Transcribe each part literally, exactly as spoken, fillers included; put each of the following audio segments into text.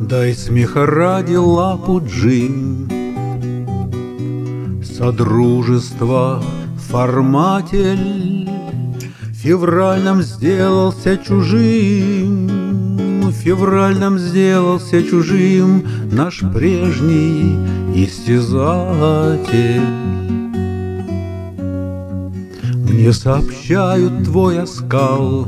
Дай смеха ради лапу, Джим, Содружество форматель Февраль нам сделался чужим, Февраль нам сделался чужим Наш прежний истязатель. Мне сообщают твой оскал,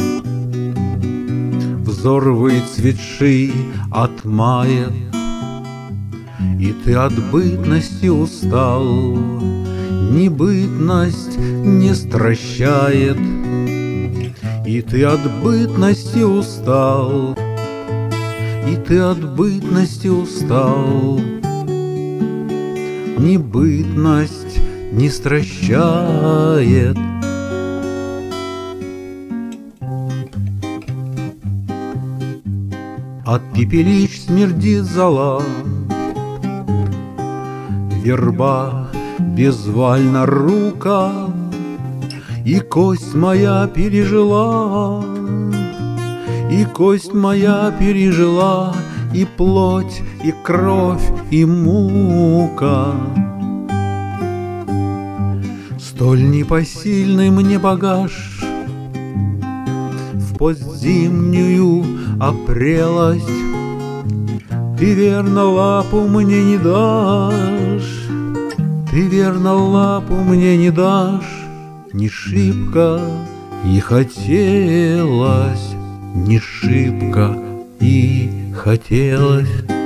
взор выцветший отмает, и ты от бытности устал. Небытность не стращает, и ты от бытности устал, и ты от бытности устал. Небытность не стращает. От пепелищ смердит зола, верба безвольна рука, и кость моя пережила, и кость моя пережила, и плоть, и кровь, и мука. Столь непосильный мне багаж в постзимнюю опрелость, ты верно лапу мне не дашь, ты верно лапу мне не дашь. Не шибко и хотелось, не шибко и хотелось.